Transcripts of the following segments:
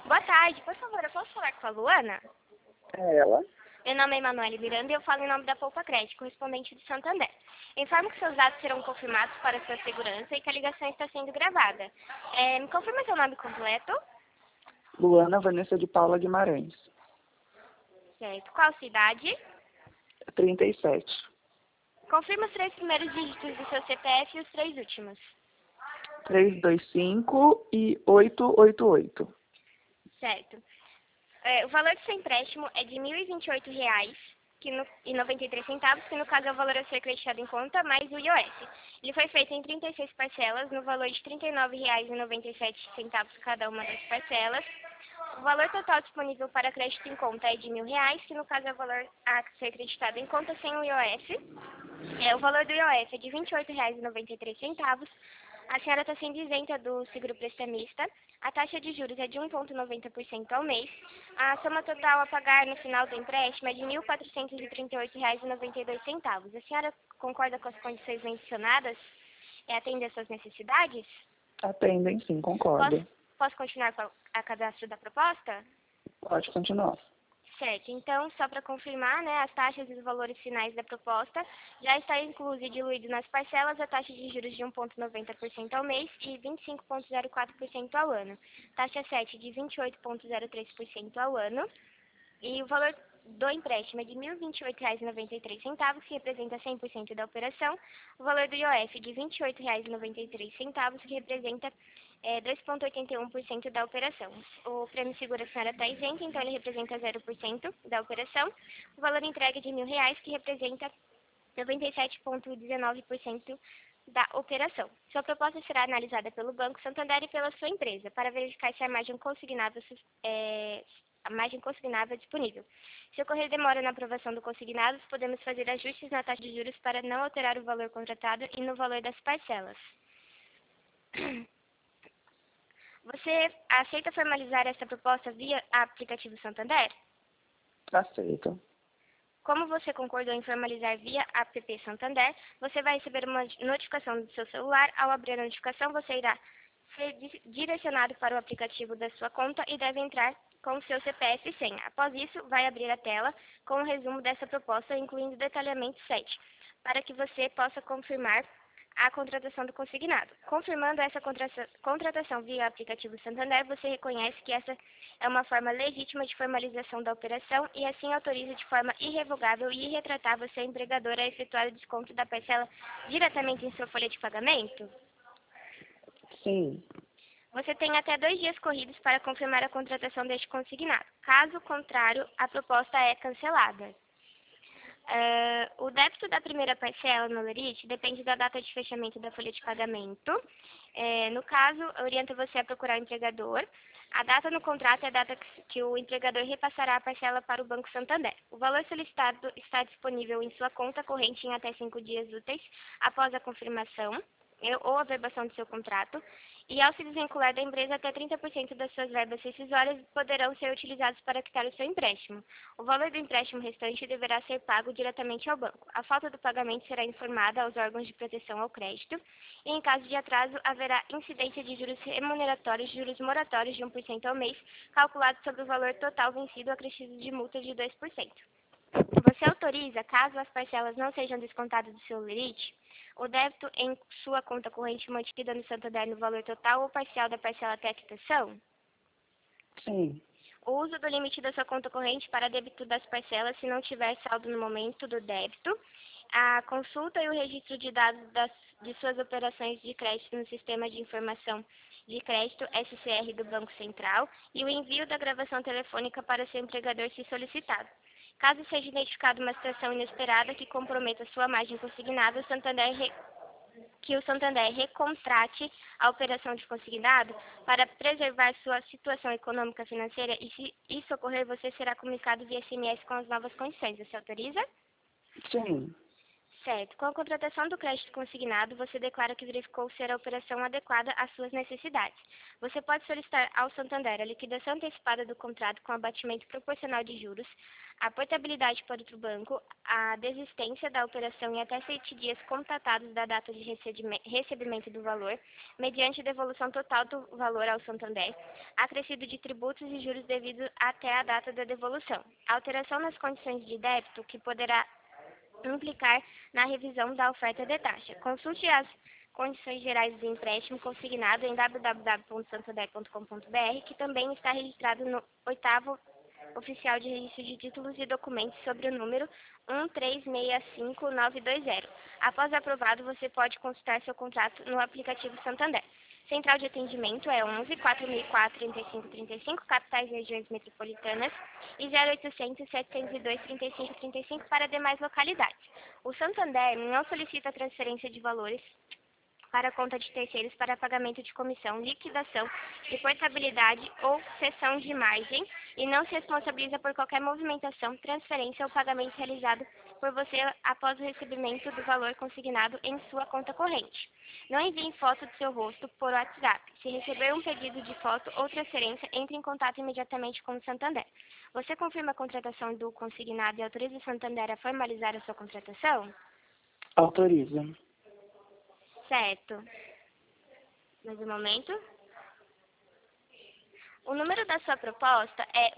Boa tarde, por favor, eu posso falar com a Luana? É ela? Meu nome é Emanuele Miranda e eu falo em nome da Poupa Crédito, correspondente do Santander. Informo que seus dados serão confirmados para sua segurança e que a ligação está sendo gravada. Me confirma seu nome completo? Luana Vanessa de Paula Guimarães. Certo. Qual cidade? 37. Confirma os 3 primeiros dígitos do seu CPF e os 3 últimos. 325 e 888. Certo. O valor do seu empréstimo é de R$ 1.028,93, que no caso é o valor a ser creditado em conta, mais o IOF. Ele foi feito em 36 parcelas, no valor de R$ 39,97 cada uma das parcelas. O valor total disponível para crédito em conta é de R$ 1.000, que no caso é o valor a ser creditado em conta sem o IOF. O valor do IOF é de R$ 28,93. A senhora está sendo isenta do seguro prestamista. A taxa de juros é de 1,90% ao mês. A soma total a pagar no final do empréstimo é de R$ 1.438,92. A senhora concorda com as condições mencionadas? Atende às suas necessidades? Atendem, sim, concordo. Posso continuar com a cadastro da proposta? Pode continuar. Certo, então, só para confirmar, as taxas e os valores finais da proposta, já está incluso e diluído nas parcelas a taxa de juros de 1,90% ao mês e 25,04% ao ano. Taxa 7 de 28,03% ao ano. E o valor do empréstimo é de R$ 1.028,93, que representa 100% da operação. O valor do IOF de R$ 28,93, que representa 2,81% da operação. O prêmio seguro a senhora está isento, então ele representa 0% da operação. O valor entregue é de R$ 1.000, que representa 97,19% da operação. Sua proposta será analisada pelo Banco Santander e pela sua empresa, para verificar se a margem consignável é disponível. Se ocorrer demora na aprovação do consignado, podemos fazer ajustes na taxa de juros para não alterar o valor contratado e no valor das parcelas. Você aceita formalizar essa proposta via aplicativo Santander? Aceito. Como você concordou em formalizar via app Santander, você vai receber uma notificação do seu celular. Ao abrir a notificação, você irá ser direcionado para o aplicativo da sua conta e deve entrar com o seu CPF e senha. Após isso, vai abrir a tela com o resumo dessa proposta, incluindo o detalhamento 7, para que você possa confirmar a contratação do consignado. Confirmando essa contratação via aplicativo Santander, você reconhece que essa é uma forma legítima de formalização da operação e assim autoriza de forma irrevogável e irretratável seu empregador a efetuar o desconto da parcela diretamente em sua folha de pagamento? Sim. Você tem até 2 dias corridos para confirmar a contratação deste consignado. Caso contrário, a proposta é cancelada. O débito da primeira parcela no Lerite depende da data de fechamento da folha de pagamento. No caso, oriento você a procurar o empregador. A data no contrato é a data que o empregador repassará a parcela para o Banco Santander. O valor solicitado está disponível em sua conta corrente em até 5 dias úteis após a confirmação ou averbação do seu contrato, e ao se desvincular da empresa, até 30% das suas verbas rescisórias poderão ser utilizados para quitar o seu empréstimo. O valor do empréstimo restante deverá ser pago diretamente ao banco. A falta do pagamento será informada aos órgãos de proteção ao crédito, e em caso de atraso, haverá incidência de juros remuneratórios, juros moratórios de 1% ao mês, calculado sobre o valor total vencido, acrescido de multa de 2%. Você autoriza, caso as parcelas não sejam descontadas do seu limite, o débito em sua conta corrente mantida no Santander no valor total ou parcial da parcela até a quitação? Sim. O uso do limite da sua conta corrente para débito das parcelas se não tiver saldo no momento do débito. A consulta e o registro de dados de suas operações de crédito no Sistema de Informação de Crédito, SCR, do Banco Central, e o envio da gravação telefônica para seu empregador se solicitado. Caso seja identificada uma situação inesperada que comprometa sua margem consignada, que o Santander recontrate a operação de consignado para preservar sua situação econômica financeira, e se isso ocorrer, você será comunicado via SMS com as novas condições. Você autoriza? Sim. Certo. Com a contratação do crédito consignado, você declara que verificou ser a operação adequada às suas necessidades. Você pode solicitar ao Santander a liquidação antecipada do contrato com abatimento proporcional de juros, a portabilidade para outro banco, a desistência da operação em até 7 dias contatados da data de recebimento do valor, mediante devolução total do valor ao Santander, acrescido de tributos e juros devidos até a data da devolução, alteração nas condições de débito, que poderá implicar na revisão da oferta de taxa. Consulte as condições gerais do empréstimo consignado em www.santander.com.br, que também está registrado no 8º Oficial de Registro de Títulos e Documentos sobre o número 1365920. Após aprovado, você pode consultar seu contrato no aplicativo Santander. Central de atendimento é 11 4004 3535, capitais e regiões metropolitanas, e 0800 702 3535 para demais localidades. O Santander não solicita transferência de valores para a conta de terceiros para pagamento de comissão, liquidação de portabilidade ou cessão de margem e não se responsabiliza por qualquer movimentação, transferência ou pagamento realizado por você após o recebimento do valor consignado em sua conta corrente. Não envie foto do seu rosto por WhatsApp. Se receber um pedido de foto ou transferência, entre em contato imediatamente com o Santander. Você confirma a contratação do consignado e autoriza o Santander a formalizar a sua contratação? Autoriza. Certo. Mais um momento. O número da sua proposta é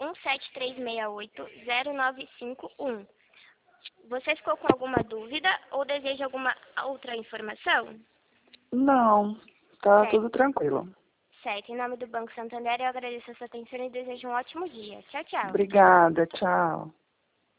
173680951. Você ficou com alguma dúvida ou deseja alguma outra informação? Não, tá Certo. tudo tranquilo. Certo. Em nome do Banco Santander, eu agradeço a sua atenção e desejo um ótimo dia. Tchau, tchau. Obrigada, tchau.